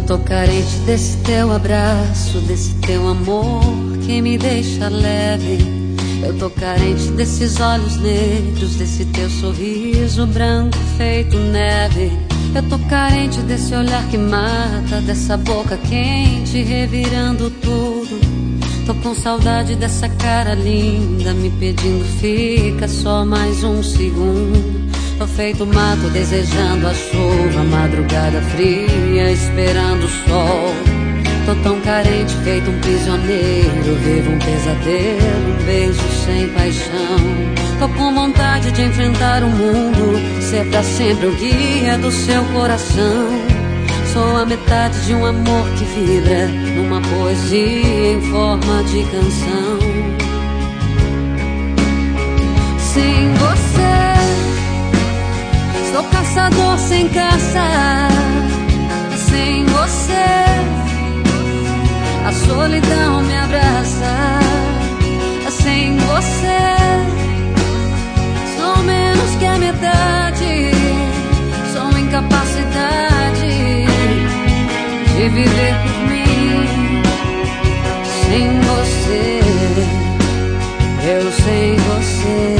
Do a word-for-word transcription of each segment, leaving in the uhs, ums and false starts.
tô carente desse teu abraço, desse teu amor que me deixa leve. Eu tô carente desses olhos negros, desse teu sorriso branco feito neve. Eu tô carente desse olhar que mata, dessa boca quente revirando tudo. Tô com saudade dessa cara linda me pedindo fica só mais um segundo. Tô feito mato desejando a chuva, madrugada fria esperando o sol. Tô tão carente feito um prisioneiro, vivo um pesadelo, um beijo sem paixão. Tô com vontade de enfrentar o mundo, ser pra sempre o guia do seu coração. Sou a metade de um amor que vibra numa poesia em forma de canção. Sem você sou caçador sem caça. Sem você a solidão me abraça. Sem você sou menos que a metade. Sou incapacidade de viver por mim. Sem você, eu sem você.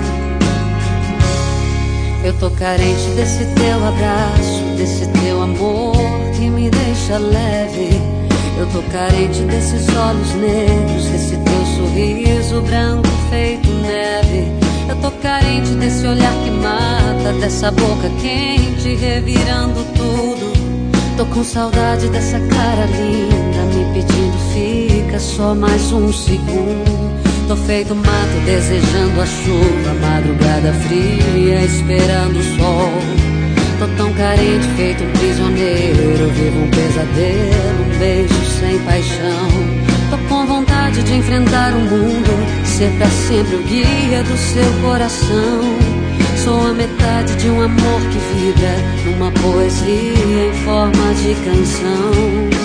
Eu tô carente desse teu abraço, desse teu amor que me deixa leve. Eu tô carente desses olhos negros, desse teu sorriso branco feito neve. Eu tô carente desse olhar que mata, dessa boca quente revirando tudo. Tô com saudade dessa cara linda me pedindo fica só mais um segundo. Tô feito mato desejando a chuva, madrugada fria esperando o sol. Tô tão carente feito um prisioneiro, vivo um pesadelo, um beijo sem paixão. Tô com vontade de enfrentar o mundo, ser pra sempre o guia do seu coração. Sou a metade de um amor que vibra numa poesia em forma de canção.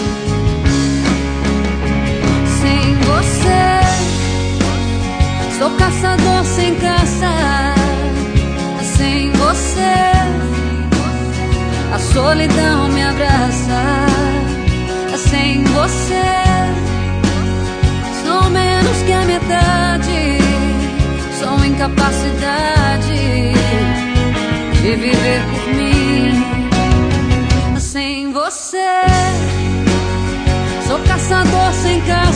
Sem você sou caçador sem caça. Sem você a solidão me abraça. Sem você sou menos que a metade. Sou incapacidade de viver por mim. Sem você sou caçador sem caça.